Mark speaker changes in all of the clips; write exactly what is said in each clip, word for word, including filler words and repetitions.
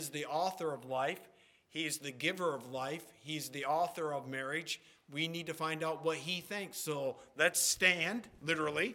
Speaker 1: is the author of life. He's the giver of life. He's the author of marriage. We need to find out what he thinks. So let's stand, literally,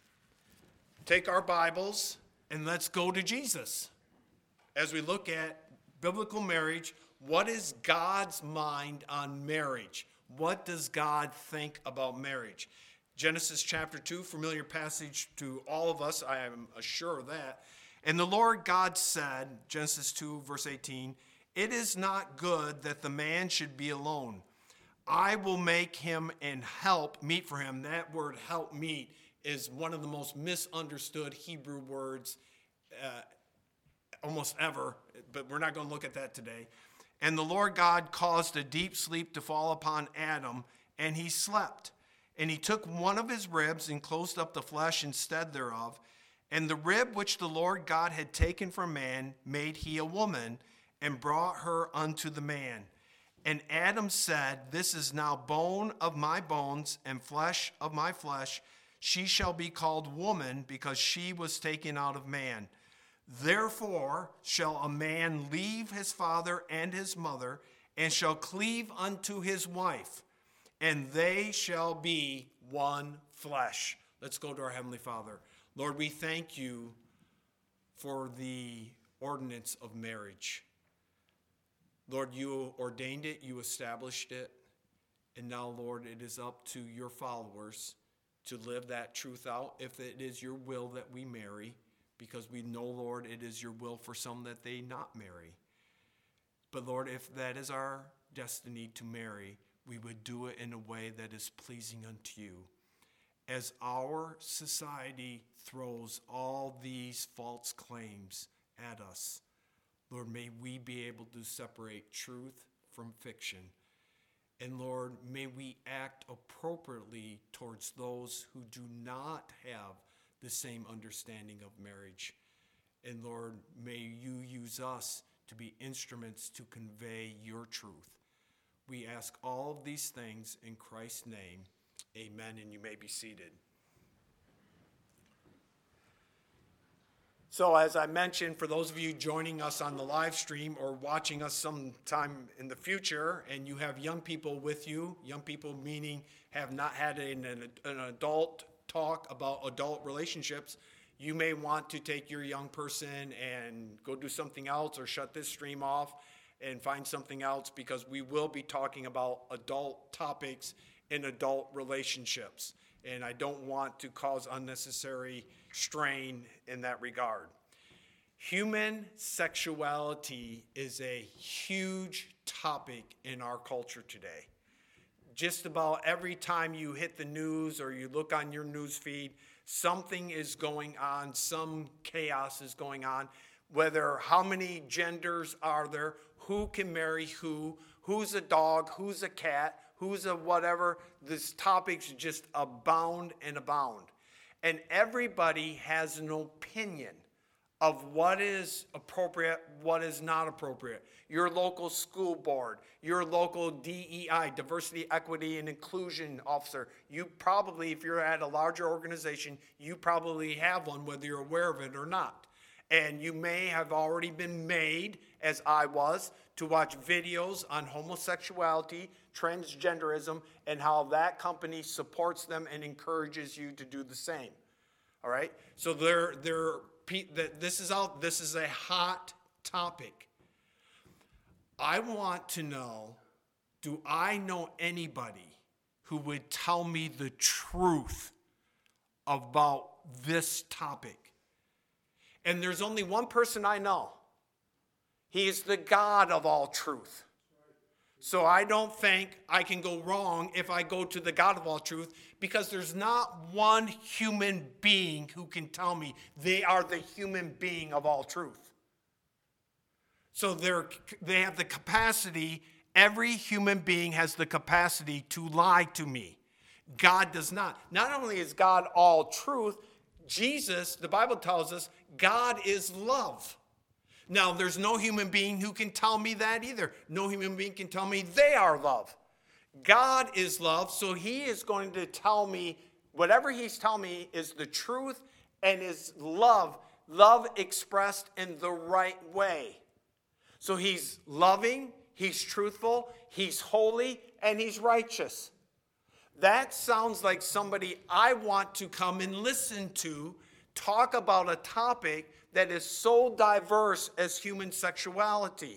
Speaker 1: take our Bibles, and let's go to Jesus. As we look at biblical marriage, what is God's mind on marriage? What does God think about marriage? Genesis chapter two, familiar passage to all of us, I am sure of that. And the Lord God said, Genesis two, verse eighteen, "It is not good that the man should be alone. I will make him and help meet for him." That word help meet is one of the most misunderstood Hebrew words uh, almost ever, but we're not going to look at that today. "And the Lord God caused a deep sleep to fall upon Adam, and he slept. And he took one of his ribs and closed up the flesh instead thereof. And the rib which the Lord God had taken from man made he a woman, and brought her unto the man. And Adam said, This is now bone of my bones and flesh of my flesh. She shall be called woman, because she was taken out of man. Therefore shall a man leave his father and his mother, and shall cleave unto his wife, and they shall be one flesh." Let's go to our Heavenly Father. Lord, we thank you for the ordinance of marriage. Lord, you ordained it, you established it, and now, Lord, it is up to your followers to live that truth out, if it is your will that we marry, because we know, Lord, it is your will for some that they not marry. But, Lord, if that is our destiny to marry, we would do it in a way that is pleasing unto you. As our society throws all these false claims at us, Lord, may we be able to separate truth from fiction. And Lord, may we act appropriately towards those who do not have the same understanding of marriage. And Lord, may you use us to be instruments to convey your truth. We ask all of these things in Christ's name. Amen, and you may be seated. So as I mentioned, for those of you joining us on the live stream or watching us sometime in the future, and you have young people with you, young people meaning have not had an, an adult talk about adult relationships, you may want to take your young person and go do something else or shut this stream off and find something else, because we will be talking about adult topics in adult relationships. And I don't want to cause unnecessary strain in that regard. Human sexuality is a huge topic in our culture today. Just about every time you hit the news or you look on your news feed, something is going on, some chaos is going on. Whether how many genders are there, who can marry who, who's a dog, who's a cat, who's a whatever, these topics just abound and abound. And everybody has an opinion of what is appropriate, what is not appropriate. Your local school board, your local D E I, diversity, equity, and inclusion officer, you probably, if you're at a larger organization, you probably have one, whether you're aware of it or not. And you may have already been made, as I was, to watch videos on homosexuality, transgenderism, and how that company supports them and encourages you to do the same. All right? So there, there, this is out. This is a hot topic. I want to know, do I know anybody who would tell me the truth about this topic? And there's only one person I know. He is the God of all truth. So I don't think I can go wrong if I go to the God of all truth, because there's not one human being who can tell me they are the human being of all truth. So they're, they have the capacity, every human being has the capacity to lie to me. God does not. Not only is God all truth, Jesus, the Bible tells us, God is love. Now, there's no human being who can tell me that either. No human being can tell me they are love. God is love, so he is going to tell me, whatever he's telling me is the truth and is love, love expressed in the right way. So he's loving, he's truthful, he's holy, and he's righteous. That sounds like somebody I want to come and listen to talk about a topic that is so diverse as human sexuality.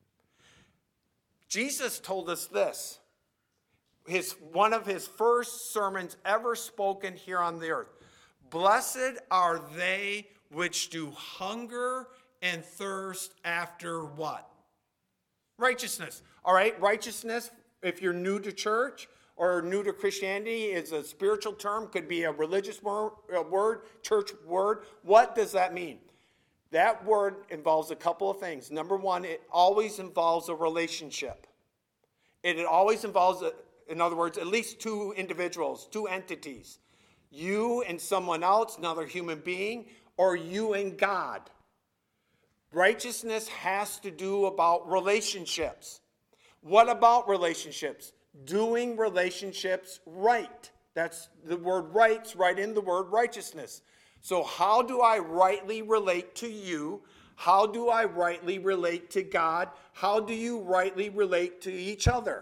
Speaker 1: Jesus told us this, his, one of his first sermons ever spoken here on the earth. Blessed are they which do hunger and thirst after what? Righteousness. All right, righteousness, if you're new to church or new to Christianity, is a spiritual term, could be a religious word, a word, church word. What does that mean? That word involves a couple of things. Number one, it always involves a relationship. It always involves, a, in other words, at least two individuals, two entities. You and someone else, another human being, or you and God. Righteousness has to do about relationships. What about relationships? Doing relationships right. That's the word right's right in the word righteousness. So how do I rightly relate to you? How do I rightly relate to God? How do you rightly relate to each other?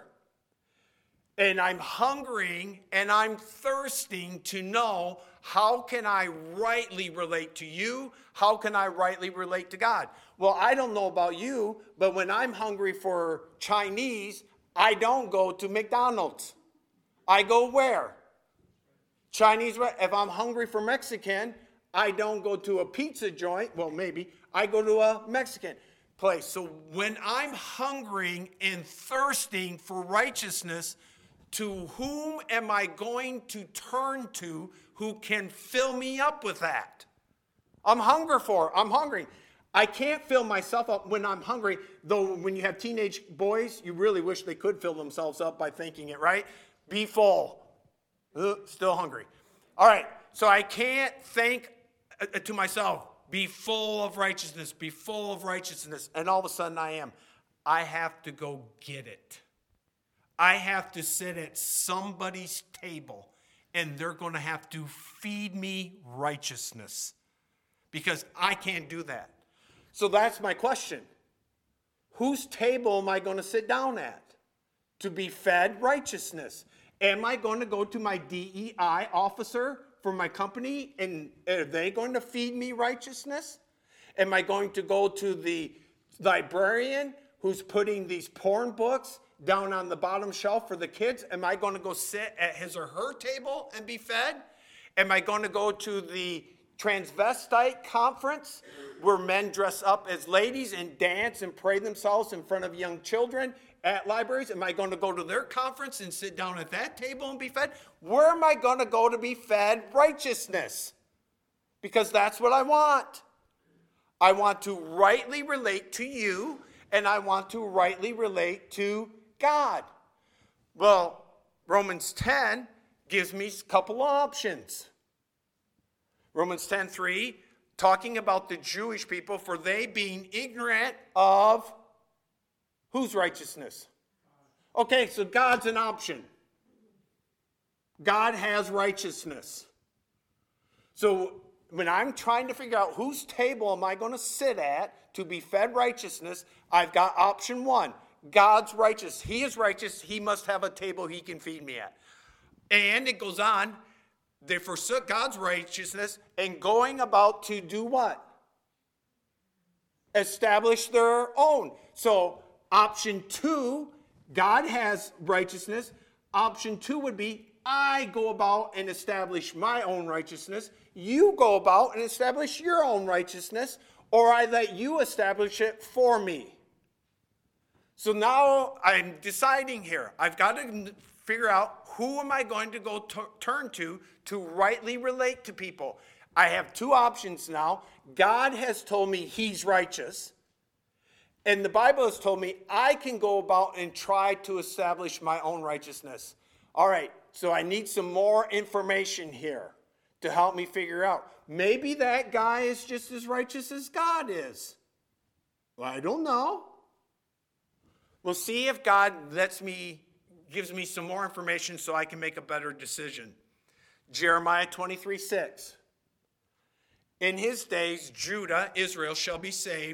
Speaker 1: And I'm hungering and I'm thirsting to know, how can I rightly relate to you? How can I rightly relate to God? Well, I don't know about you, but when I'm hungry for Chinese, I don't go to McDonald's. I go where? Chinese. If I'm hungry for Mexican, I don't go to a pizza joint. Well, maybe. I go to a Mexican place. So when I'm hungering and thirsting for righteousness, to whom am I going to turn to who can fill me up with that? I'm hungry for. I'm hungry. I can't fill myself up when I'm hungry, though when you have teenage boys, you really wish they could fill themselves up by thinking it, right? Be full. Ugh, still hungry. All right, so I can't think to myself, be full of righteousness, be full of righteousness, and all of a sudden I am. I have to go get it. I have to sit at somebody's table, and they're going to have to feed me righteousness because I can't do that. So that's my question. Whose table am I going to sit down at to be fed righteousness? Am I going to go to my D E I officer for my company, and are they going to feed me righteousness? Am I going to go to the librarian who's putting these porn books down on the bottom shelf for the kids? Am I going to go sit at his or her table and be fed? Am I going to go to the transvestite conference where men dress up as ladies and dance and pray themselves in front of young children at libraries? Am I going to go to their conference and sit down at that table and be fed? Where am I going to go to be fed righteousness? Because that's what I want. I want to rightly relate to you, and I want to rightly relate to God. Well, Romans ten gives me a couple of options. Romans ten three, talking about the Jewish people, for they being ignorant of whose righteousness? Okay, so God's an option. God has righteousness. So when I'm trying to figure out whose table am I going to sit at to be fed righteousness, I've got option one. God's righteous. He is righteous. He must have a table he can feed me at. And it goes on. They forsook God's righteousness and going about to do what? Establish their own. So option two, God has righteousness. Option two would be, I go about and establish my own righteousness. You go about and establish your own righteousness, or I let you establish it for me. So now I'm deciding here. I've got to figure out, who am I going to go t- turn to to rightly relate to people? I have two options now. God has told me he's righteous. And the Bible has told me I can go about and try to establish my own righteousness. All right, so I need some more information here to help me figure out. Maybe that guy is just as righteous as God is. Well, I don't know. We'll see if God lets me, gives me some more information so I can make a better decision. Jeremiah twenty-three six. In his days, Judah, Israel, shall be saved,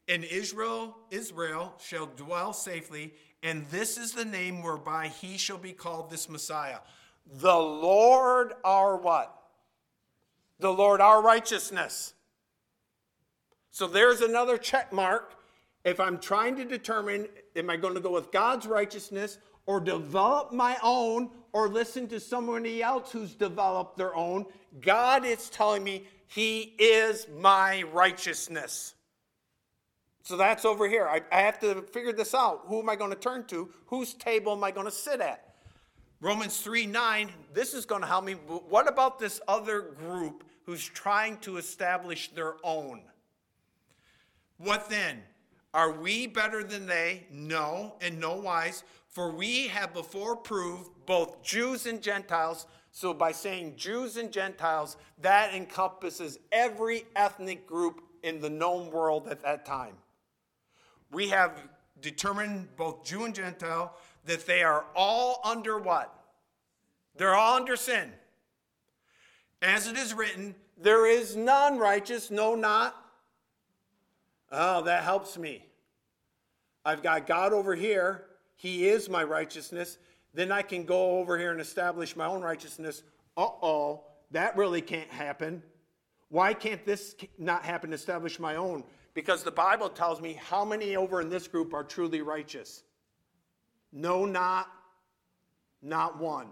Speaker 1: In Israel, Israel shall dwell safely, and this is the name whereby he shall be called, this Messiah. The Lord our what? The Lord our righteousness. So there's another check mark. If I'm trying to determine, am I going to go with God's righteousness or develop my own or listen to somebody else who's developed their own? God is telling me he is my righteousness. So that's over here. I, I have to figure this out. Who am I going to turn to? Whose table am I going to sit at? Romans three nine, this is going to help me. But what about this other group who's trying to establish their own? What then? Are we better than they? No, in no wise. For we have before proved, both Jews and Gentiles. So by saying Jews and Gentiles, that encompasses every ethnic group in the known world at that time. We have determined, both Jew and Gentile, that they are all under what? They're all under sin. As it is written, there is none righteous, no, not. Oh, that helps me. I've got God over here. He is my righteousness. Then I can go over here and establish my own righteousness. Uh-oh, that really can't happen. Why can't this not happen, establish my own? Because the Bible tells me how many over in this group are truly righteous. No, not, not one.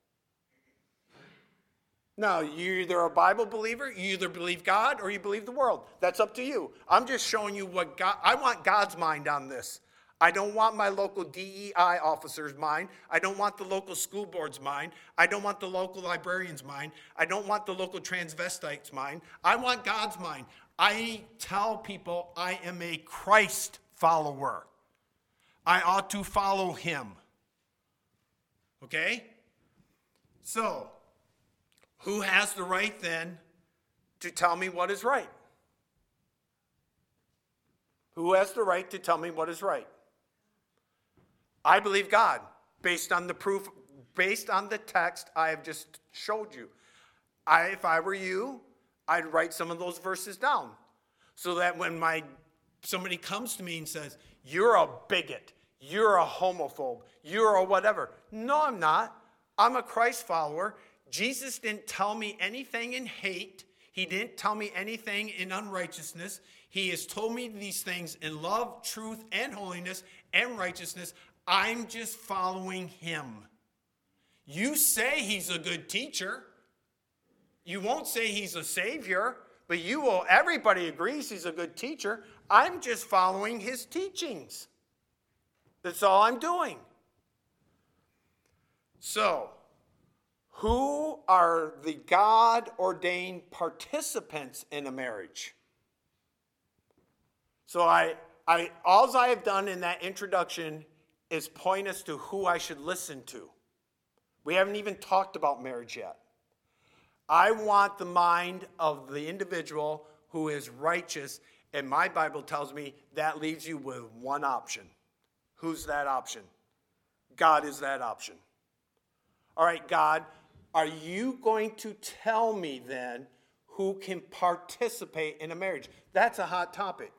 Speaker 1: Now, you're either a Bible believer, you either believe God or you believe the world. That's up to you. I'm just showing you what God, I want God's mind on this. I don't want my local D E I officer's mind. I don't want the local school board's mind. I don't want the local librarian's mind. I don't want the local transvestite's mind. I want God's mind. I tell people I am a Christ follower. I ought to follow him. Okay? So, who has the right then to tell me what is right? Who has the right to tell me what is right? I believe God, based on the proof, based on the text I have just showed you. I, if I were you, I'd write some of those verses down so that when my somebody comes to me and says, you're a bigot, you're a homophobe, you're a whatever. No, I'm not. I'm a Christ follower. Jesus didn't tell me anything in hate. He didn't tell me anything in unrighteousness. He has told me these things in love, truth, and holiness, and righteousness. I'm just following him. You say he's a good teacher. You won't say he's a savior, but you will. Everybody agrees he's a good teacher. I'm just following his teachings. That's all I'm doing. So, who are the God-ordained participants in a marriage? So I, I, all I have done in that introduction is point us to who I should listen to. We haven't even talked about marriage yet. I want the mind of the individual who is righteous, and my Bible tells me that leaves you with one option. Who's that option? God is that option. All right, God, are you going to tell me then who can participate in a marriage? That's a hot topic.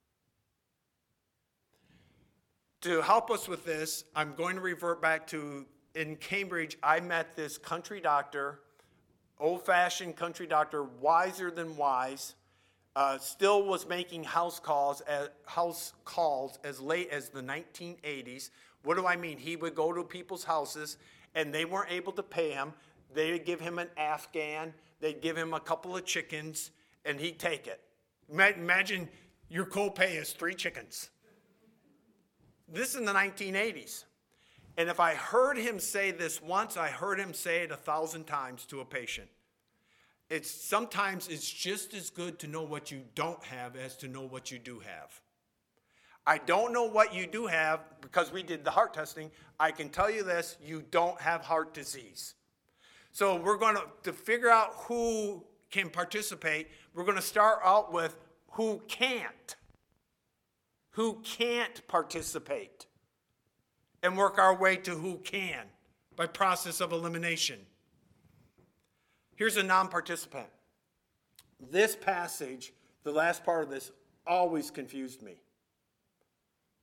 Speaker 1: To help us with this, I'm going to revert back to, in Cambridge, I met this country doctor, old-fashioned country doctor, wiser than wise, uh, still was making house calls, as, house calls as late as the nineteen eighties. What do I mean? He would go to people's houses, and they weren't able to pay him. They'd give him an Afghan, they'd give him a couple of chickens, and he'd take it. Imagine your co-pay is three chickens. This is in the nineteen eighties. And if I heard him say this once, I heard him say it a thousand times to a patient. It's sometimes it's just as good to know what you don't have as to know what you do have. I don't know what you do have because we did the heart testing. I can tell you this, you don't have heart disease. So we're going to, to figure out who can participate, we're going to start out with who can't. Who can't participate, and work our way to who can by process of elimination. Here's a non-participant. This passage, the last part of this, always confused me.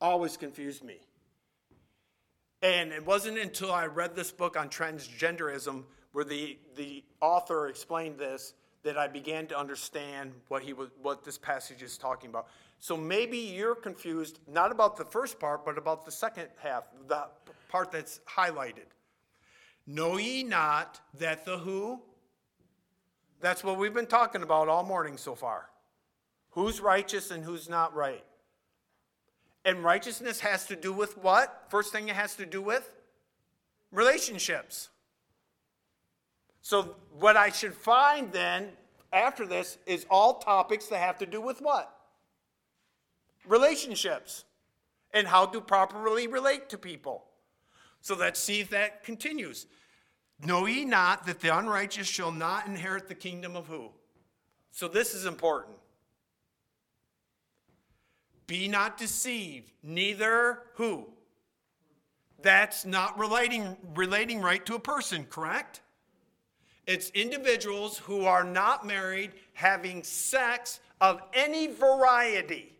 Speaker 1: always confused me. And it wasn't until I read this book on transgenderism where the, the author explained this that I began to understand what he was, what this passage is talking about. So maybe you're confused, not about the first part, but about the second half, the part that's highlighted. Know ye not that the who? That's what we've been talking about all morning so far. Who's righteous and who's not right? And righteousness has to do with what? First thing it has to do with? Relationships. So what I should find then after this is all topics that have to do with what? Relationships. And how to properly relate to people. So let's see if that continues. Know ye not that the unrighteous shall not inherit the kingdom of who? So this is important. Be not deceived, neither who? That's not relating, relating right to a person, correct? It's individuals who are not married having sex of any variety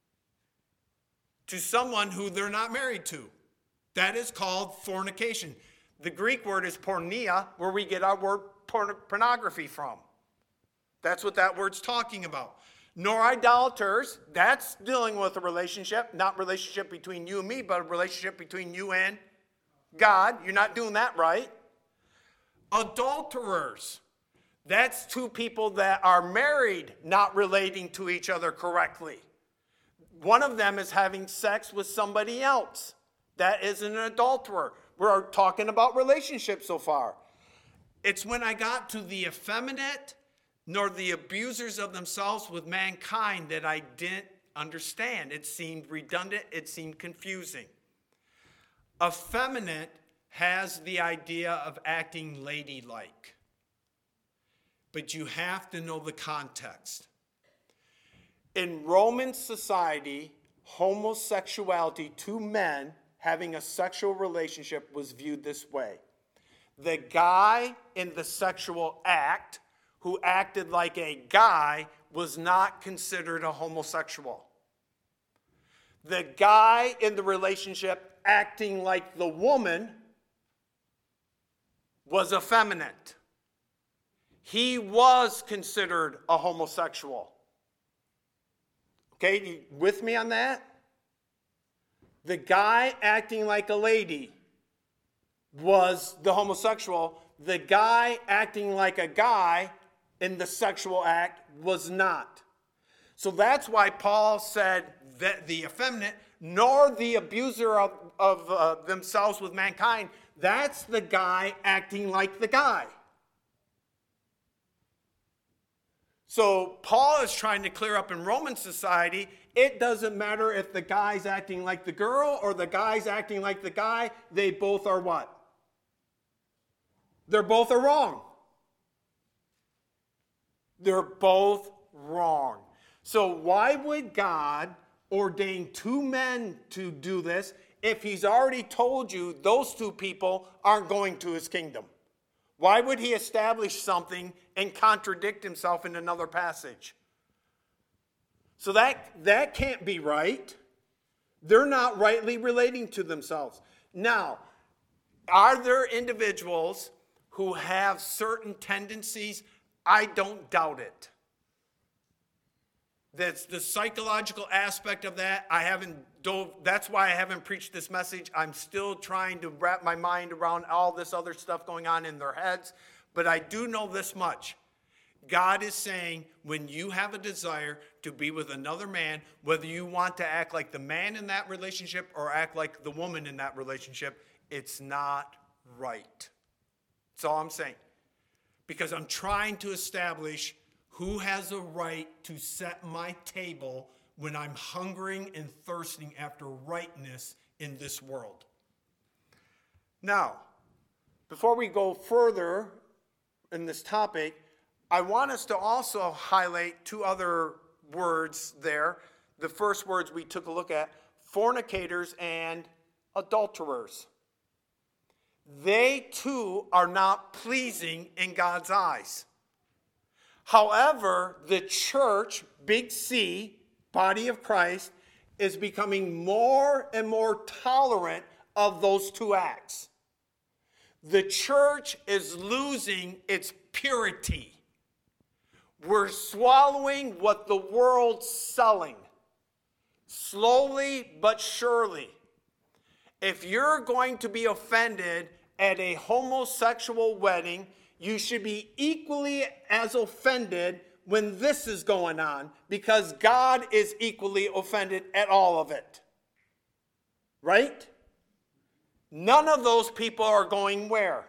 Speaker 1: to someone who they're not married to. That is called fornication. The Greek word is porneia, where we get our word porn- pornography from. That's what that word's talking about. Nor idolaters, that's dealing with a relationship, not relationship between you and me, but a relationship between you and God. You're not doing that right. Adulterers, that's two people that are married, not relating to each other correctly. One of them is having sex with somebody else. That is an adulterer. We're talking about relationships so far. It's when I got to the effeminate, nor the abusers of themselves with mankind that I didn't understand. It seemed redundant. It seemed confusing. Effeminate has the idea of acting ladylike. But you have to know the context. In Roman society, homosexuality, two men having a sexual relationship was viewed this way. The guy in the sexual act who acted like a guy was not considered a homosexual. The guy in the relationship acting like the woman was effeminate. He was considered a homosexual. Okay, you with me on that? The guy acting like a lady was the homosexual. The guy acting like a guy in the sexual act was not. So that's why Paul said that the effeminate, nor the abuser of, of uh, themselves with mankind, that's the guy acting like the guy. So Paul is trying to clear up in Roman society, it doesn't matter if the guy's acting like the girl or the guy's acting like the guy, they both are what? They're both are wrong. They're both wrong. So why would God ordain two men to do this if he's already told you those two people aren't going to his kingdom? Why would he establish something and contradict himself in another passage? So that, that can't be right. They're not rightly relating to themselves. Now, are there individuals who have certain tendencies? I don't doubt it. That's the psychological aspect of that. I haven't dove, that's why I haven't preached this message. I'm still trying to wrap my mind around all this other stuff going on in their heads. But I do know this much. God is saying when you have a desire to be with another man, whether you want to act like the man in that relationship or act like the woman in that relationship, it's not right. That's all I'm saying. Because I'm trying to establish who has a right to set my table when I'm hungering and thirsting after rightness in this world. Now, before we go further in this topic, I want us to also highlight two other words there. The first words we took a look at, fornicators and adulterers. They too are not pleasing in God's eyes. However, the church, big C, body of Christ, is becoming more and more tolerant of those two acts. The church is losing its purity. We're swallowing what the world's selling, slowly but surely. If you're going to be offended at a homosexual wedding, you should be equally as offended when this is going on, because God is equally offended at all of it. Right? None of those people are going where?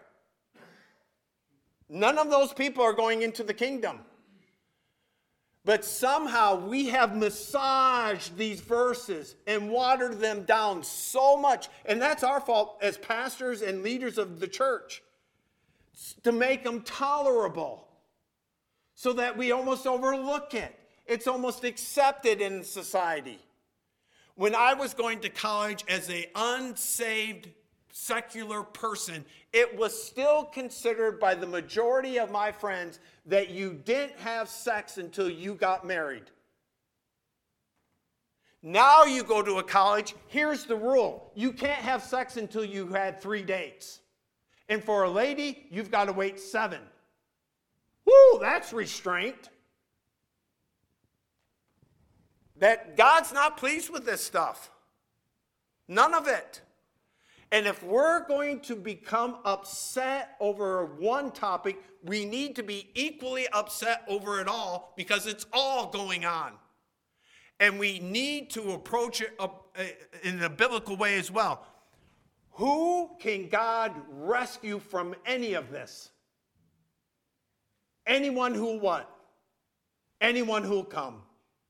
Speaker 1: None of those people are going into the kingdom. But somehow we have massaged these verses and watered them down so much. And that's our fault as pastors and leaders of the church, to make them tolerable so that we almost overlook it. It's almost accepted in society. When I was going to college as an unsaved secular person, it was still considered by the majority of my friends that you didn't have sex until you got married. Now you go to a college, here's the rule. You can't have sex until you had three dates. And for a lady, you've got to wait seven. Woo, that's restraint. That God's not pleased with this stuff. None of it. And if we're going to become upset over one topic, we need to be equally upset over it all, because it's all going on. And we need to approach it in a biblical way as well. Who can God rescue from any of this? Anyone who'll what? Anyone who'll come.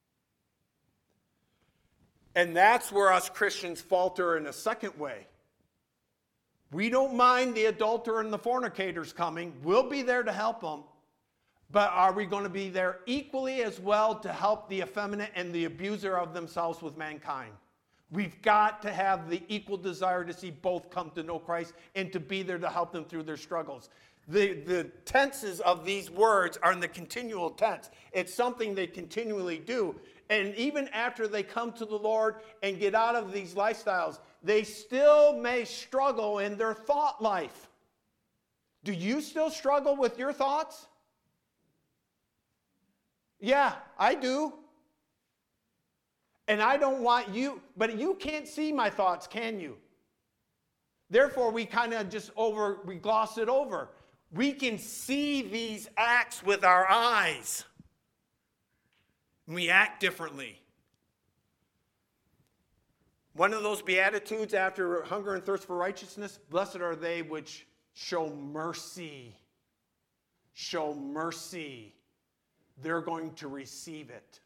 Speaker 1: And that's where us Christians falter in a second way. We don't mind the adulterer and the fornicators coming. We'll be there to help them. But are we going to be there equally as well to help the effeminate and the abuser of themselves with mankind? We've got to have the equal desire to see both come to know Christ and to be there to help them through their struggles. The, the tenses of these words are in the continual tense. It's something they continually do. And even after they come to the Lord and get out of these lifestyles, they still may struggle in their thought life. Do you still struggle with your thoughts? Yeah, I do. And I don't want you, but you can't see my thoughts, can you? Therefore, we kind of just over, we gloss it over. We can see these acts with our eyes. We act differently. One of those Beatitudes after hunger and thirst for righteousness, blessed are they which show mercy. Show mercy. They're going to receive it.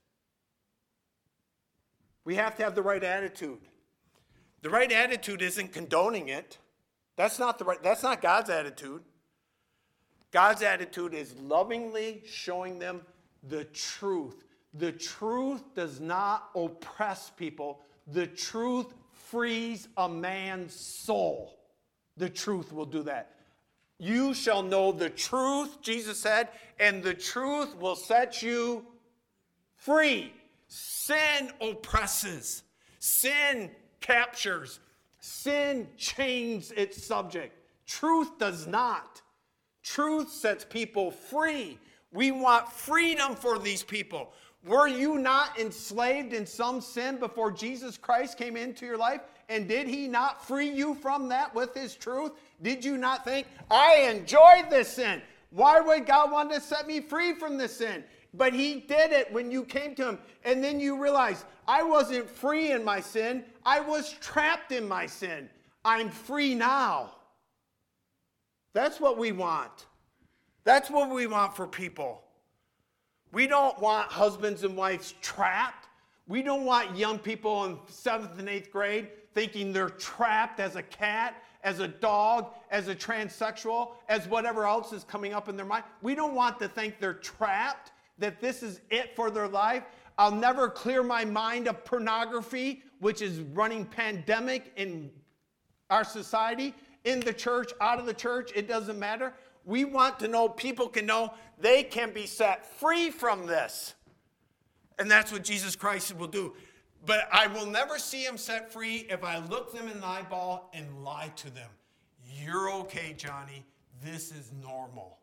Speaker 1: We have to have the right attitude. The right attitude isn't condoning it. That's not the right, that's not God's attitude. God's attitude is lovingly showing them the truth. The truth does not oppress people. The truth frees a man's soul. The truth will do that. You shall know the truth, Jesus said, and the truth will set you free. Sin oppresses. Sin captures. Sin chains its subject. Truth does not. Truth sets people free. We want freedom for these people. Were you not enslaved in some sin before Jesus Christ came into your life? And did he not free you from that with his truth? Did you not think, I enjoyed this sin? Why would God want to set me free from this sin? But he did it when you came to him. And then you realize, I wasn't free in my sin. I was trapped in my sin. I'm free now. That's what we want. That's what we want for people. We don't want husbands and wives trapped. We don't want young people in seventh and eighth grade thinking they're trapped as a cat, as a dog, as a transsexual, as whatever else is coming up in their mind. We don't want to think they're trapped, that this is it for their life. I'll never clear my mind of pornography, which is running pandemic in our society, in the church, out of the church, it doesn't matter. We want to know, people can know they can be set free from this. And that's what Jesus Christ will do. But I will never see them set free if I look them in the eyeball and lie to them. You're okay, Johnny. This is normal.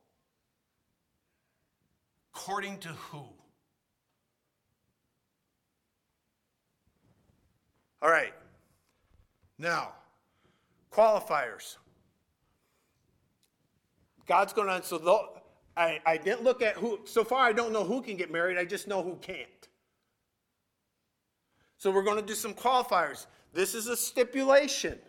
Speaker 1: According to who? All right. Now, qualifiers. God's going to, so though, I, I didn't look at who, so far I don't know who can get married, I just know who can't. So we're going to do some qualifiers. This is a stipulation.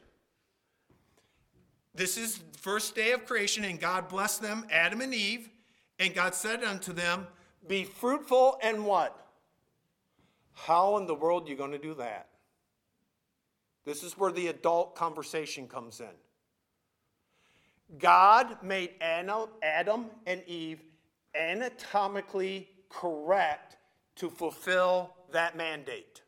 Speaker 1: This is the first day of creation, and God blessed them, Adam and Eve, and God said unto them, be fruitful and what? How in the world are you going to do that? This is where the adult conversation comes in. God made Adam and Eve anatomically correct to fulfill that mandate.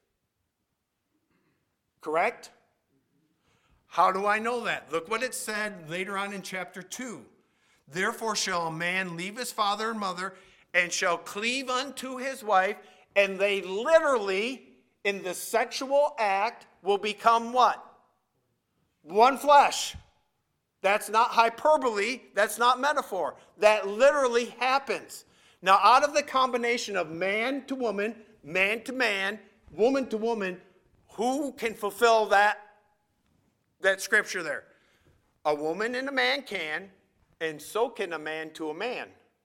Speaker 1: Correct? How do I know that? Look what it said later on in chapter two. Therefore shall a man leave his father and mother and shall cleave unto his wife, and they literally, in the sexual act, will become what? One flesh. That's not hyperbole. That's not metaphor. That literally happens. Now, out of the combination of man to woman, man to man, woman to woman, who can fulfill that, that scripture there? A woman and a man can, and so can a man to a man.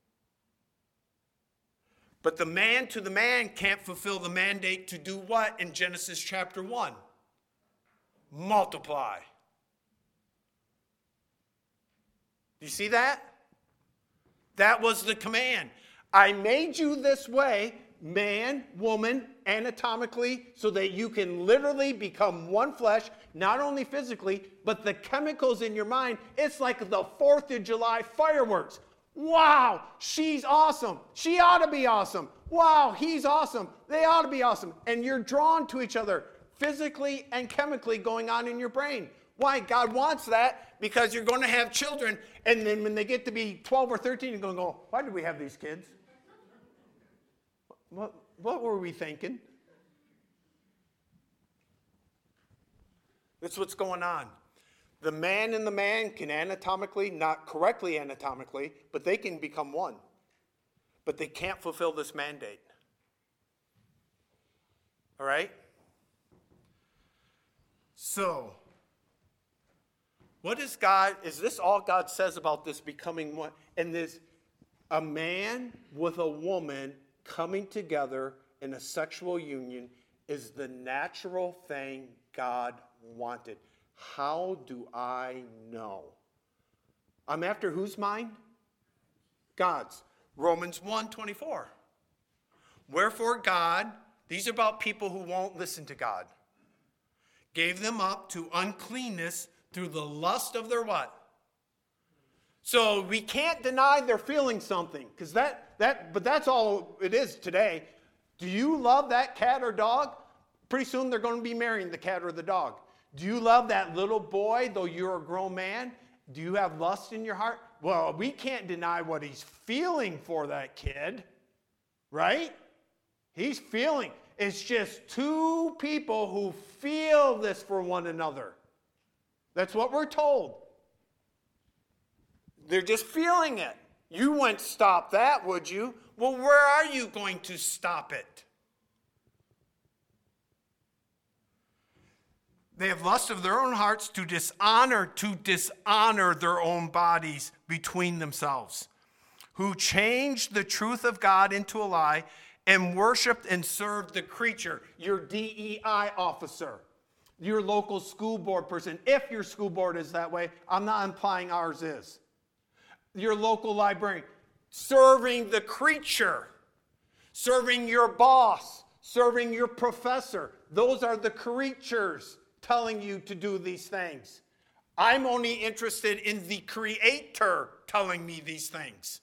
Speaker 1: But the man to the man can't fulfill the mandate to do what in Genesis chapter one? Multiply. Do you see that? That was the command. I made you this way, man, woman, anatomically, so that you can literally become one flesh, not only physically, but the chemicals in your mind. It's like the fourth of July fireworks. Wow, she's awesome. She ought to be awesome. Wow, he's awesome. They ought to be awesome. And you're drawn to each other physically and chemically going on in your brain. Why? God wants that because you're going to have children, and then when they get to be twelve or thirteen, you're going to go, why did we have these kids? What, what were we thinking? That's what's going on. The man and the man can anatomically, not correctly anatomically, but they can become one. But they can't fulfill this mandate. All right? So, what is God, is this all God says about this becoming one? And this, a man with a woman coming together in a sexual union is the natural thing God wanted. How do I know? I'm after whose mind? God's. Romans one twenty-four. Wherefore God, these are about people who won't listen to God, gave them up to uncleanness through the lust of their what? So we can't deny they're feeling something, because that, that, but that's all it is today. Do you love that cat or dog? Pretty soon they're going to be marrying the cat or the dog. Do you love that little boy, though you're a grown man? Do you have lust in your heart? Well, we can't deny what he's feeling for that kid, right? He's feeling. It's just two people who feel this for one another. That's what we're told. They're just feeling it. You wouldn't stop that, would you? Well, where are you going to stop it? They have lust of their own hearts to dishonor, to dishonor their own bodies between themselves, who changed the truth of God into a lie and worshiped and served the creature, your D E I officer, your local school board person, if your school board is that way. I'm not implying ours is. Your local librarian, serving the creature, serving your boss, serving your professor. Those are the creatures telling you to do these things. I'm only interested in the Creator telling me these things.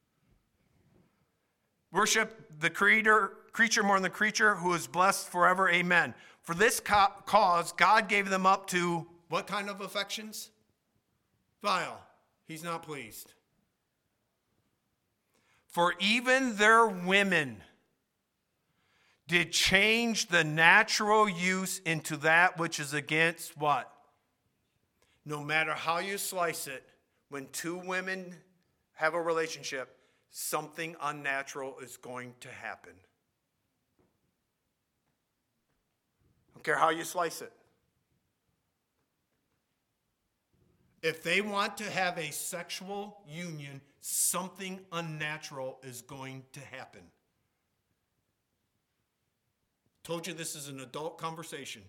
Speaker 1: Worship the creator, creature more than the creature, who is blessed forever. Amen. For this co- cause, God gave them up to what kind of affections? Vile. He's not pleased. For even their women did change the natural use into that which is against what? No matter how you slice it, when two women have a relationship, something unnatural is going to happen. Don't care how you slice it. If they want to have a sexual union, something unnatural is going to happen. Told you this is an adult conversation.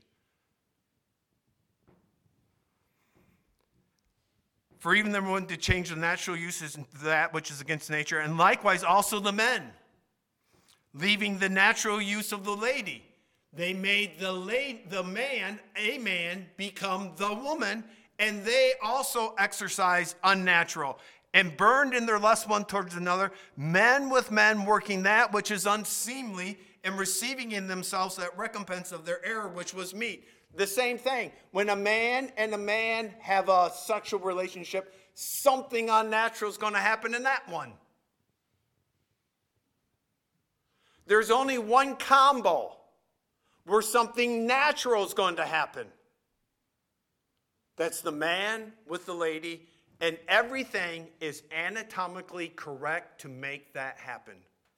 Speaker 1: For even the one to change the natural uses into that which is against nature, and likewise also the men, leaving the natural use of the lady. They made the la- the man, a man, become the woman, and they also exercise unnatural, and burned in their lust one towards another, men with men working that which is unseemly, and receiving in themselves that recompense of their error, which was meat. The same thing. When a man and a man have a sexual relationship, something unnatural is going to happen in that one. There's only one combo where something natural is going to happen. That's the man with the lady, and everything is anatomically correct to make that happen.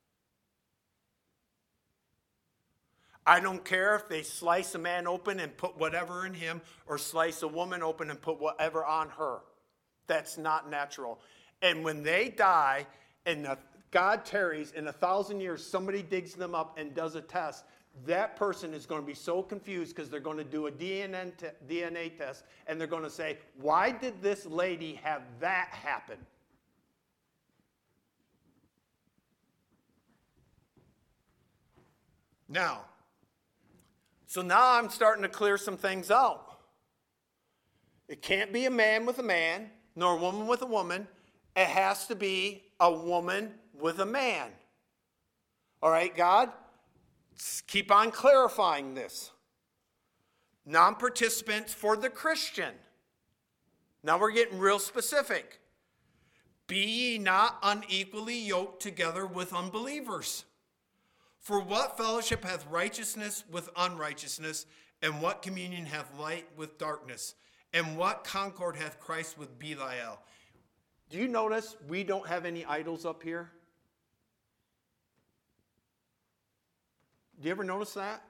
Speaker 1: I don't care if they slice a man open and put whatever in him, or slice a woman open and put whatever on her. That's not natural. And when they die, and the, God tarries, in a thousand years, somebody digs them up and does a test, that person is going to be so confused because they're going to do a D N A, te- D N A test, and they're going to say, why did this lady have that happen? Now, so now I'm starting to clear some things out. It can't be a man with a man, nor a woman with a woman. It has to be a woman with a man. All right, God? Keep on clarifying this. Non-participants for the Christian. Now we're getting real specific. Be ye not unequally yoked together with unbelievers. For what fellowship hath righteousness with unrighteousness? And what communion hath light with darkness? And what concord hath Christ with Belial? Do you notice we don't have any idols up here? Do you ever notice that?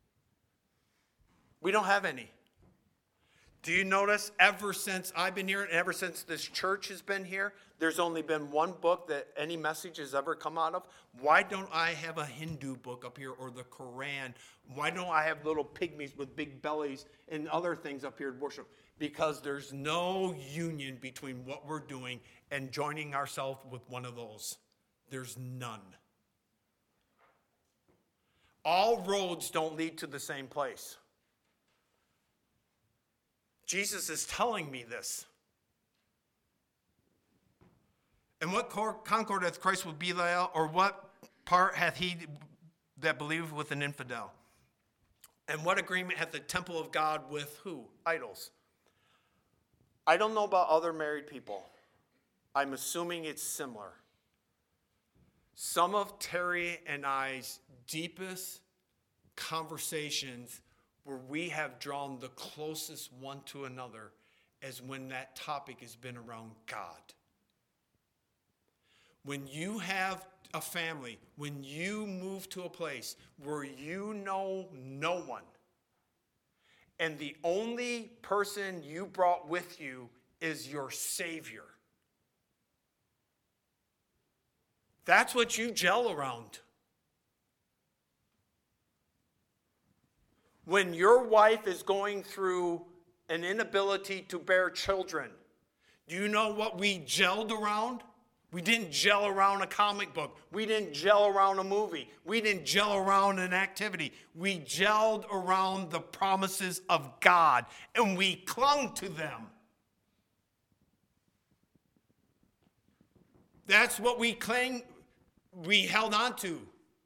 Speaker 1: We don't have any. Do you notice ever since I've been here and ever since this church has been here, there's only been one book that any message has ever come out of? Why don't I have a Hindu book up here, or the Quran? Why don't I have little pygmies with big bellies and other things up here to worship? Because there's no union between what we're doing and joining ourselves with one of those. There's none. All roads don't lead to the same place. Jesus is telling me this. And what concord hath Christ with Belial, or what part hath he that believeth with an infidel? And what agreement hath the temple of God with who? Idols. I don't know about other married people. I'm assuming it's similar. Some of Terry and I's deepest conversations where we have drawn the closest one to another as when that topic has been around God. When you have a family, when you move to a place where you know no one, and the only person you brought with you is your Savior, that's what you gel around. When your wife is going through an inability to bear children, do you know what we gelled around? We didn't gel around a comic book. We didn't gel around a movie. We didn't gel around an activity. We gelled around the promises of God, and we clung to them. That's what we cling, we held on to.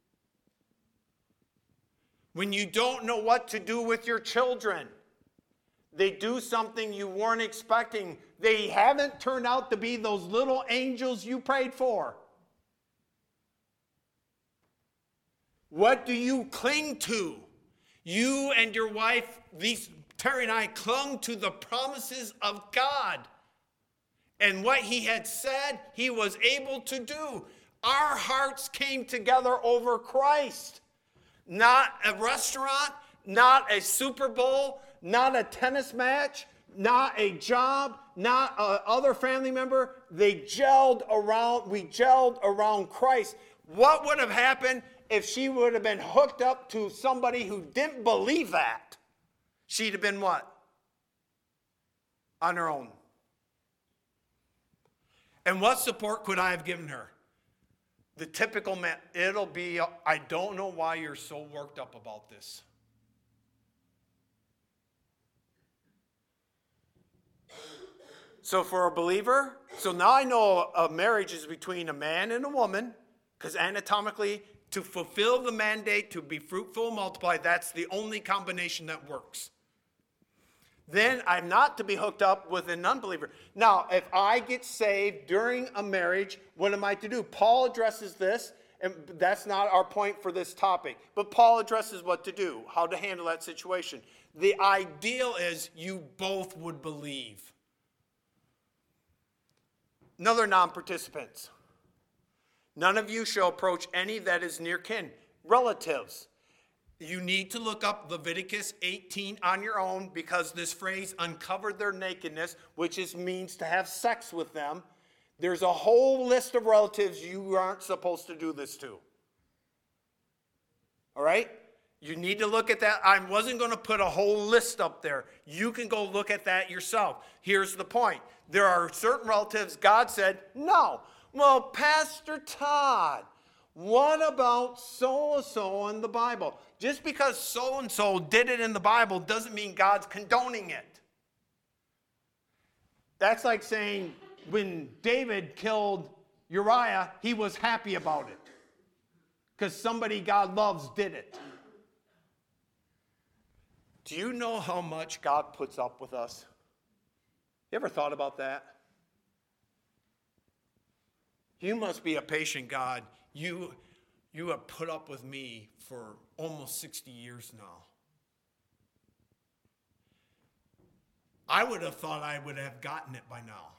Speaker 1: When you don't know what to do with your children, they do something you weren't expecting. They haven't turned out to be those little angels you prayed for. What do you cling to? You and your wife, these Terry and I, clung to the promises of God. And what he had said, he was able to do. Our hearts came together over Christ. Not a restaurant, not a Super Bowl, not a tennis match, not a job, not a other family member. They gelled around, we gelled around Christ. What would have happened if she would have been hooked up to somebody who didn't believe that? She'd have been what? On her own. And what support could I have given her? The typical man, it'll be, I don't know why you're so worked up about this. So for a believer, so now I know a marriage is between a man and a woman, because anatomically, to fulfill the mandate to be fruitful and multiply, that's the only combination that works. Then I'm not to be hooked up with an unbeliever. Now, if I get saved during a marriage, what am I to do? Paul addresses this, and that's not our point for this topic. But Paul addresses what to do, how to handle that situation. The ideal is you both would believe. Another non-participants. None of you shall approach any that is near kin. Relatives. You need to look up Leviticus eighteen on your own, because this phrase, uncovered their nakedness, which is means to have sex with them. There's a whole list of relatives you aren't supposed to do this to. All right? You need to look at that. I wasn't going to put a whole list up there. You can go look at that yourself. Here's the point. There are certain relatives God said, no. Well, Pastor Todd, what about so-and-so in the Bible? Just because so-and-so did it in the Bible doesn't mean God's condoning it. That's like saying when David killed Uriah, he was happy about it because somebody God loves did it. Do you know how much God puts up with us? You ever thought about that? You must be a patient God. You, you have put up with me for almost sixty years now. I would have thought I would have gotten it by now.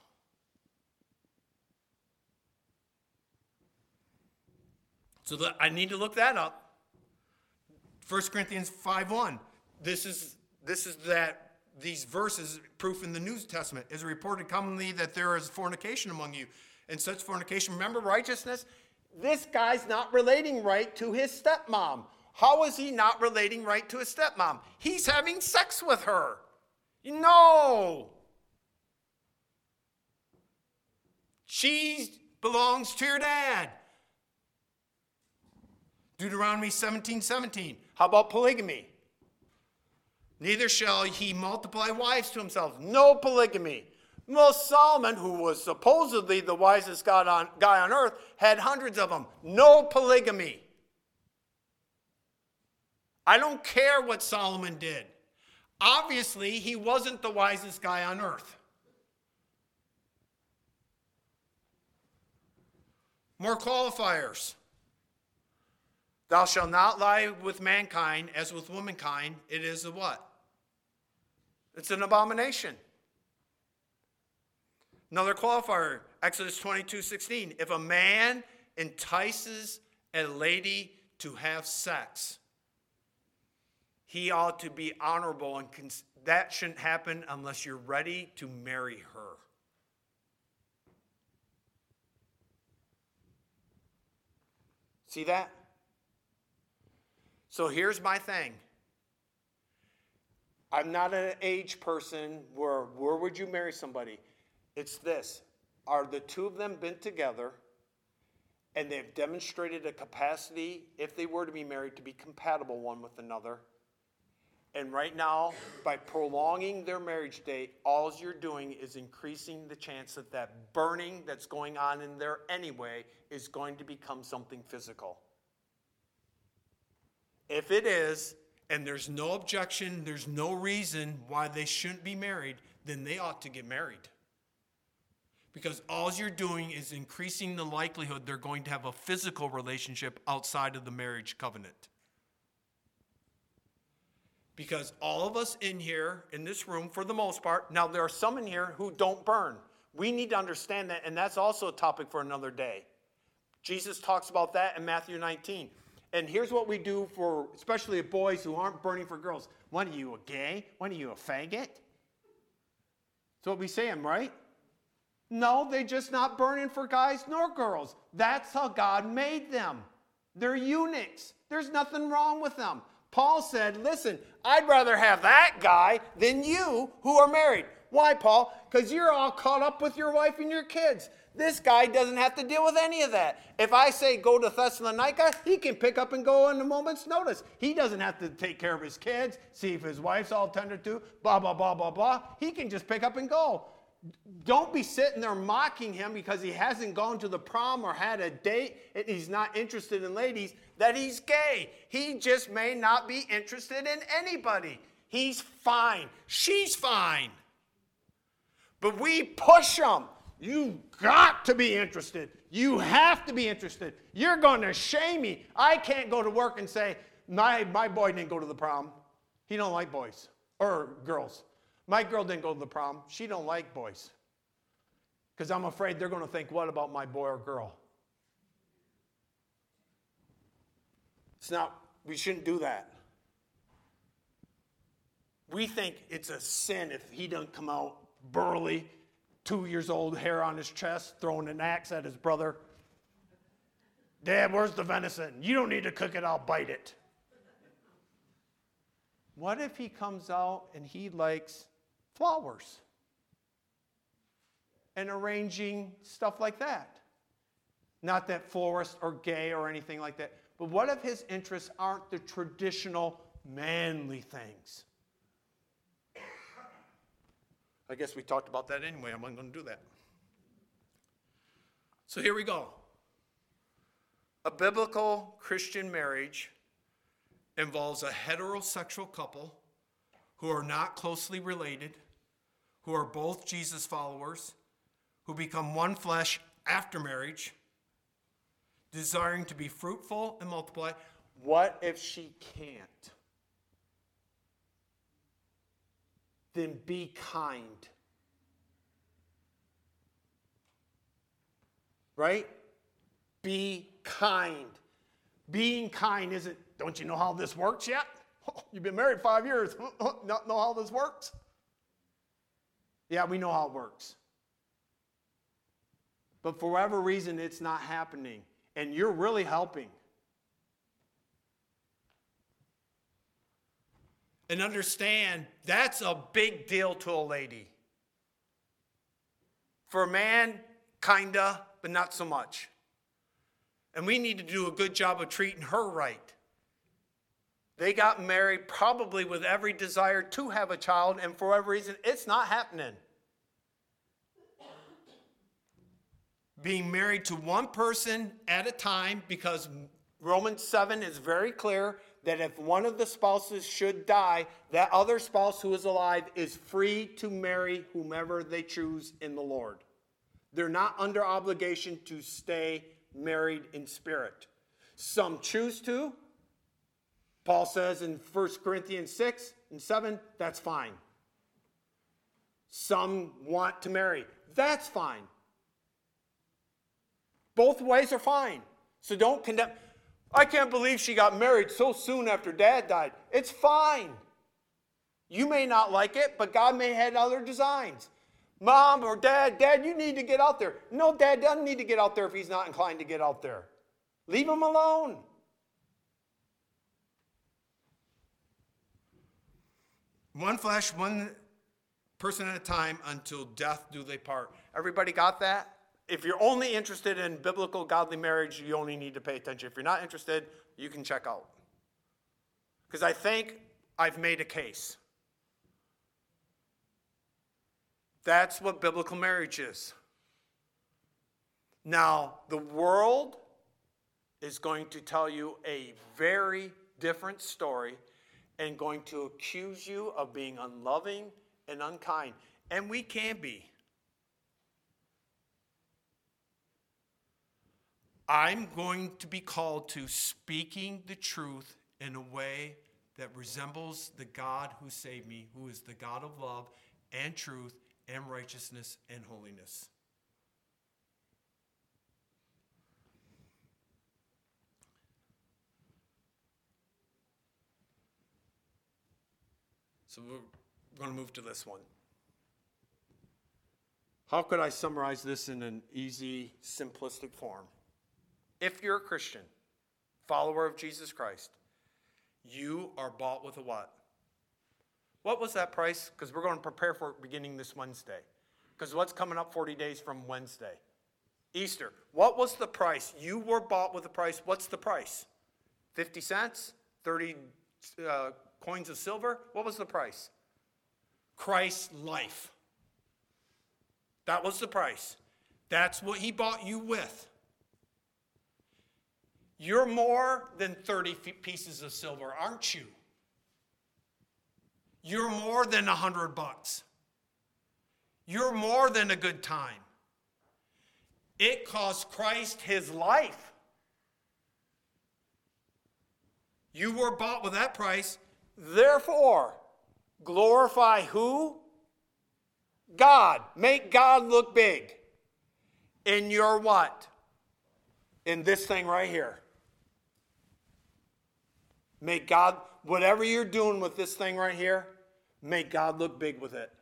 Speaker 1: So that, I need to look that up. First Corinthians five one. This is this is that these verses, proof in the New Testament, is reported commonly that there is fornication among you. And such fornication, remember righteousness? This guy's not relating right to his stepmom. How is he not relating right to his stepmom? He's having sex with her. No. She belongs to your dad. Deuteronomy seventeen seventeen. How about polygamy? Neither shall he multiply wives to himself. No polygamy. Well, Solomon, who was supposedly the wisest God on, guy on earth, had hundreds of them. No polygamy. I don't care what Solomon did. Obviously, he wasn't the wisest guy on earth. More qualifiers. Thou shalt not lie with mankind as with womankind. It is a what? It's an abomination. Another qualifier, Exodus twenty-two sixteen. If a man entices a lady to have sex, he ought to be honorable, and cons- that shouldn't happen unless you're ready to marry her. See that? So here's my thing. I'm not an age person where, where would you marry somebody? It's this. Are the two of them been together and they've demonstrated a capacity, if they were to be married, to be compatible one with another? And right now, by prolonging their marriage date, all you're doing is increasing the chance that that burning that's going on in there anyway is going to become something physical. If it is, and there's no objection, there's no reason why they shouldn't be married, then they ought to get married. Because all you're doing is increasing the likelihood they're going to have a physical relationship outside of the marriage covenant. Because all of us in here, in this room, for the most part, now there are some in here who don't burn. We need to understand that, and that's also a topic for another day. Jesus talks about that in Matthew nineteen. And here's what we do for, especially boys who aren't burning for girls. What are you, a gay? What are you, a faggot? That's what we say, right? No, they're just not burning for guys nor girls. That's how God made them. They're eunuchs. There's nothing wrong with them. Paul said, listen, I'd rather have that guy than you who are married. Why, Paul? Because you're all caught up with your wife and your kids. This guy doesn't have to deal with any of that. If I say go to Thessalonica, he can pick up and go on a moment's notice. He doesn't have to take care of his kids, see if his wife's all tended to, blah, blah, blah, blah, blah. He can just pick up and go. Don't be sitting there mocking him because he hasn't gone to the prom or had a date and he's not interested in ladies, that he's gay. He just may not be interested in anybody. He's fine. She's fine. But we push them. You got to be interested. You have to be interested. You're going to shame me. I can't go to work and say, my, my boy didn't go to the prom. He don't like boys or girls. My girl didn't go to the prom. She don't like boys. Because I'm afraid they're going to think, what about my boy or girl? It's not, we shouldn't do that. We think it's a sin if he doesn't come out burly, two years old, hair on his chest, throwing an axe at his brother. Dad, where's the venison? You don't need to cook it, I'll bite it. What if he comes out and he likes flowers and arranging stuff like that? Not that florist or gay or anything like that, but what if his interests aren't the traditional manly things? I guess we talked about that anyway. I'm not going to do that. So here we go. A biblical Christian marriage involves a heterosexual couple who are not closely related, who are both Jesus followers, who become one flesh after marriage, desiring to be fruitful and multiply. What if she can't? Then be kind. Right? Be kind. Being kind isn't, don't you know how this works yet? You've been married five years. Not know how this works? Yeah, we know how it works. But for whatever reason, it's not happening. And you're really helping. And understand, that's a big deal to a lady. For a man, kinda, but not so much. And we need to do a good job of treating her right. They got married probably with every desire to have a child, and for whatever reason, it's not happening. Being married to one person at a time, because Romans seven is very clear that if one of the spouses should die, that other spouse who is alive is free to marry whomever they choose in the Lord. They're not under obligation to stay married in spirit. Some choose to. Paul says in First Corinthians six and seven, that's fine. Some want to marry. That's fine. Both ways are fine. So don't condemn. I can't believe she got married so soon after Dad died. It's fine. You may not like it, but God may have other designs. Mom or Dad, Dad, you need to get out there. No, Dad doesn't need to get out there if he's not inclined to get out there. Leave him alone. One flesh, one person at a time, until death do they part. Everybody got that? If you're only interested in biblical godly marriage, you only need to pay attention. If you're not interested, you can check out. Because I think I've made a case. That's what biblical marriage is. Now, the world is going to tell you a very different story and going to accuse you of being unloving and unkind. And we can be. I'm going to be called to speaking the truth in a way that resembles the God who saved me, who is the God of love and truth and righteousness and holiness. So we're going to move to this one. How could I summarize this in an easy, simplistic form? If you're a Christian, follower of Jesus Christ, you are bought with a what? What was that price? Because we're going to prepare for it beginning this Wednesday. Because what's coming up forty days from Wednesday? Easter. What was the price? You were bought with a price. What's the price? fifty cents? thirty uh, coins of silver? What was the price? Christ's life. That was the price. That's what he bought you with. You're more than thirty pieces of silver, aren't you? You're more than a hundred bucks. You're more than a good time. It cost Christ his life. You were bought with that price. Therefore, glorify who? God. Make God look big. In your what? In this thing right here. Make God, whatever you're doing with this thing right here, make God look big with it.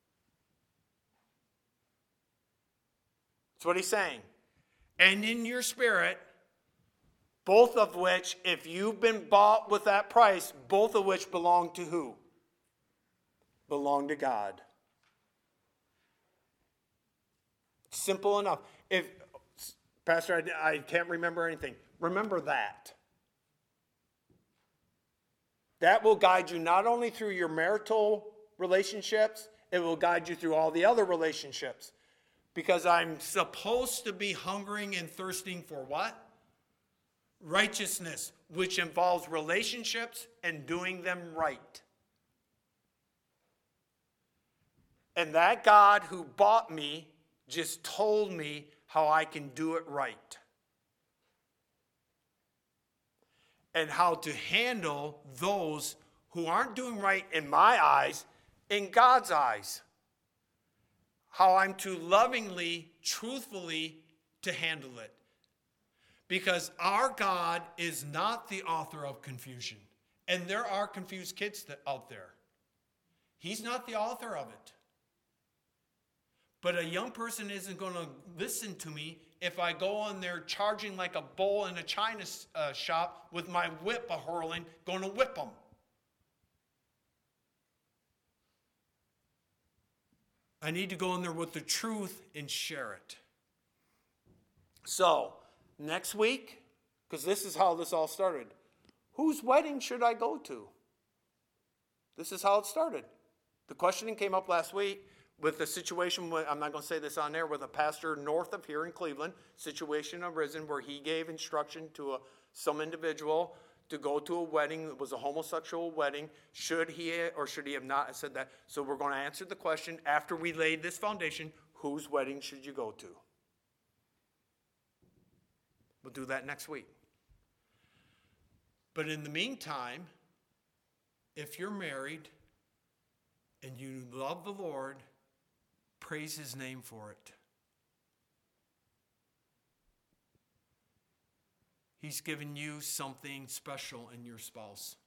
Speaker 1: That's what he's saying. And in your spirit, both of which, if you've been bought with that price, both of which belong to who? Belong to God. Simple enough. If, Pastor, I, I can't remember anything. Remember that. That will guide you not only through your marital relationships, it will guide you through all the other relationships. Because I'm supposed to be hungering and thirsting for what? Righteousness, which involves relationships and doing them right. And that God who bought me just told me how I can do it right. And how to handle those who aren't doing right in my eyes, in God's eyes. How I'm to lovingly, truthfully to handle it. Because our God is not the author of confusion. And there are confused kids that, out there. He's not the author of it. But a young person isn't going to listen to me if I go on there charging like a bull in a china uh, shop with my whip a-hurling, going to whip them. I need to go in there with the truth and share it. So, next week, because this is how this all started, whose wedding should I go to? This is how it started. The questioning came up last week. With the situation, I'm not going to say this on air, with a pastor north of here in Cleveland, situation arisen where he gave instruction to a, some individual to go to a wedding. It was a homosexual wedding. Should he or should he have not said that? So we're going to answer the question after we laid this foundation, whose wedding should you go to? We'll do that next week. But in the meantime, if you're married and you love the Lord, praise his name for it. He's given you something special in your spouse.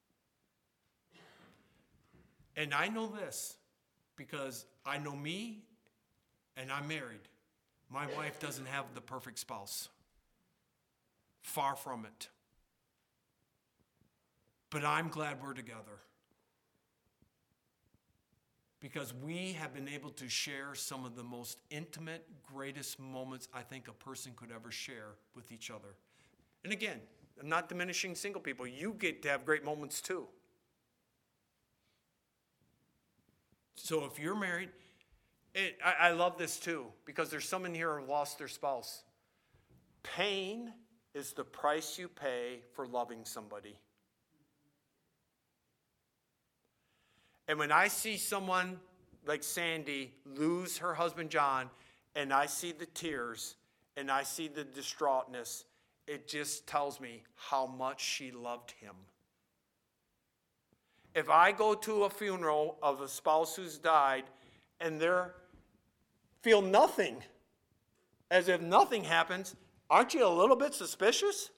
Speaker 1: And I know this because I know me and I'm married. My wife doesn't have the perfect spouse. Far from it. But I'm glad we're together. Because we have been able to share some of the most intimate, greatest moments I think a person could ever share with each other. And again, I'm not diminishing single people. You get to have great moments too. So if you're married, it, I, I love this too, because there's some in here who lost their spouse. Pain is the price you pay for loving somebody. And when I see someone like Sandy lose her husband John, and I see the tears, and I see the distraughtness, it just tells me how much she loved him. If I go to a funeral of a spouse who's died and they feel nothing, as if nothing happens, aren't you a little bit suspicious?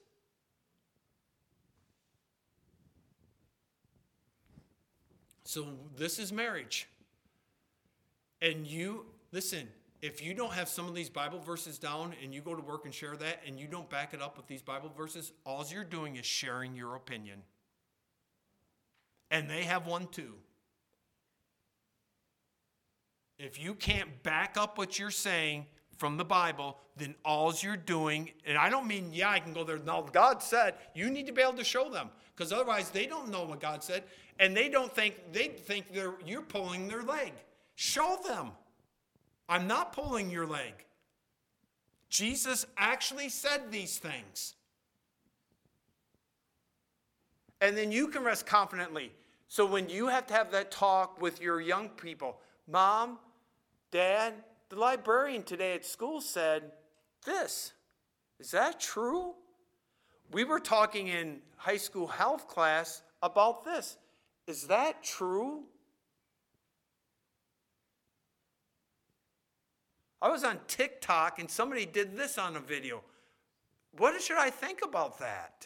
Speaker 1: So this is marriage. And you, listen, if you don't have some of these Bible verses down and you go to work and share that and you don't back it up with these Bible verses, all you're doing is sharing your opinion. And they have one too. If you can't back up what you're saying from the Bible, then all you're doing, and I don't mean, yeah, I can go there. No, God said, you need to be able to show them. Because otherwise they don't know what God said. And they don't think, they think they're, you're pulling their leg. Show them. I'm not pulling your leg. Jesus actually said these things. And then you can rest confidently. So when you have to have that talk with your young people, Mom, Dad, the librarian today at school said this. Is that true? We were talking in high school health class about this. Is that true? I was on TikTok and somebody did this on a video. What should I think about that?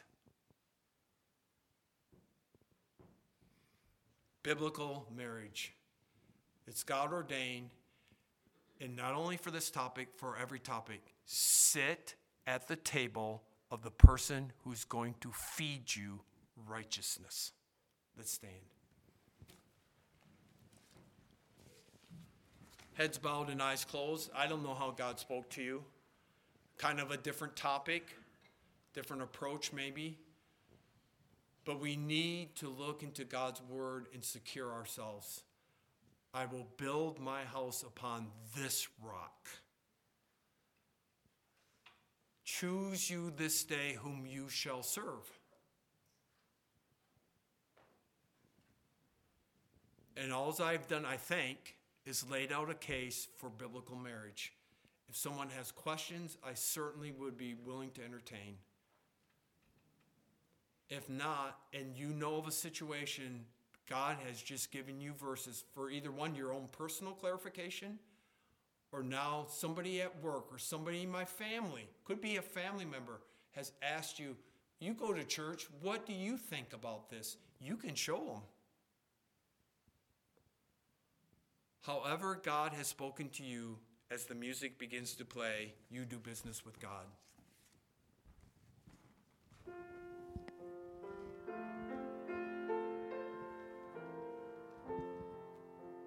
Speaker 1: Biblical marriage. It's God ordained, and not only for this topic, for every topic. Sit at the table of the person who's going to feed you righteousness. Let's stand. Heads bowed and eyes closed. I don't know how God spoke to you. Kind of a different topic, different approach maybe. But we need to look into God's word and secure ourselves. I will build my house upon this rock. Choose you this day whom you shall serve. And all I've done, I think, is laid out a case for biblical marriage. If someone has questions, I certainly would be willing to entertain. If not, and you know of a situation, God has just given you verses for either one, your own personal clarification, or now somebody at work or somebody in my family, could be a family member, has asked you, you go to church, what do you think about this? You can show them. However God has spoken to you as the music begins to play, you do business with God.